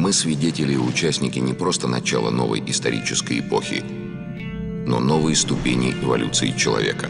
Мы свидетели и участники не просто начала новой исторической эпохи, но новой ступени эволюции человека.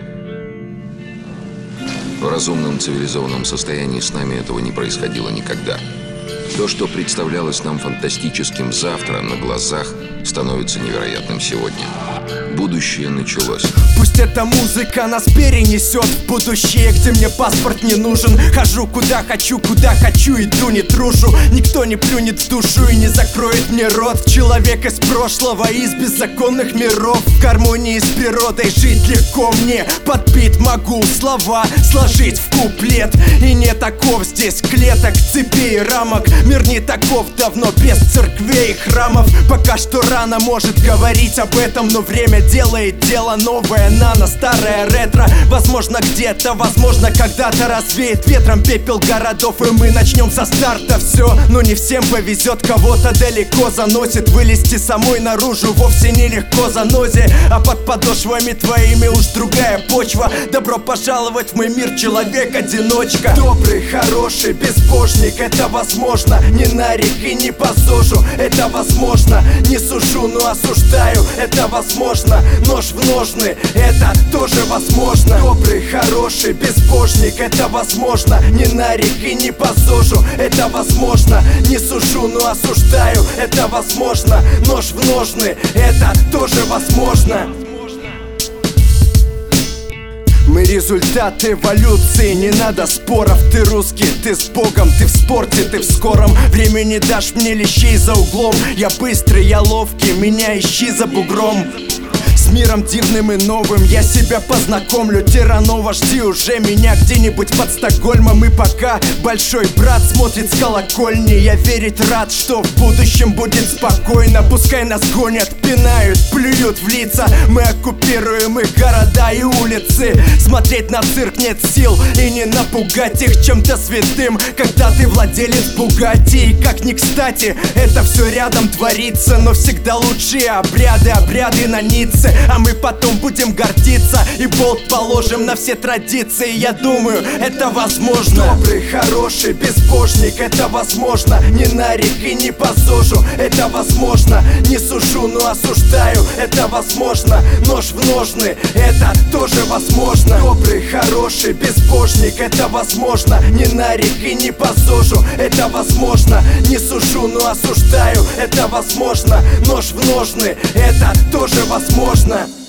В разумном цивилизованном состоянии с нами этого не происходило никогда. То, что представлялось нам фантастическим завтра, на глазах становится невероятным сегодня. Будущее началось. Пусть эта музыка нас перенесет в будущее, где мне паспорт не нужен. Хожу куда хочу, иду, не трушу. Никто не плюнет в душу и не закроет мне рот. Человек из прошлого, из беззаконных миров. В гармонии с природой жить легко мне. Под бит могу слова сложить в куплет. И не таков здесь клеток, цепей и рамок. Мир не таков давно, без церквей и храмов. Пока что рано может говорить об этом, но время делает дело новое, нано, старое ретро. Возможно где-то, возможно когда-то развеет ветром пепел городов, и мы начнем со старта все. Но не всем повезет, кого-то далеко заносит. Вылезти самой наружу вовсе нелегко, занозе. А под подошвами твоими уж другая почва. Добро пожаловать в мой мир, человек-одиночка. Добрый, хороший, безбожник, это возможно. Не на рек и не по ЗОЖу, это возможно. Не сужу, но осуждаю, это возможно. Нож в ножны, это тоже возможно. Добрый, хороший, безбожник, это возможно. Не на рек и не по ЗОЖу, это возможно. Не сужу, но осуждаю, это возможно. Нож в ножны, это тоже возможно. Мы результат эволюции, не надо споров. Ты русский, ты с Богом, ты в спорте, ты в скором времени дашь мне лещей за углом. Я быстрый, я ловкий, меня ищи за бугром. С миром дивным и новым я себя познакомлю. Тиранова, жди уже меня где-нибудь под Стокгольмом. И пока большой брат смотрит с колокольни, я верить рад, что в будущем будет спокойно. Пускай нас гонят, пинают, плюют в лица. Мы оккупируем их города и улицы. Смотреть на цирк нет сил и не напугать их чем-то святым, когда ты владелец Бугатти. И как ни кстати, это все рядом творится. Но всегда лучшие обряды на Ницце. А мы потом будем гордиться и болт положим на все традиции. Я думаю, это возможно. Добрый, хороший, безбожник, это возможно. Не на рек и не по ЗОЖу, это возможно. Не сужу, но осуждаю, это возможно. Нож в ножны, это тоже возможно. Добрый, хороший, безбожник, это возможно. Не на рек и не по ЗОЖу, это возможно. Не сужу, но осуждаю, это возможно. Нож в ножны, это тоже возможно.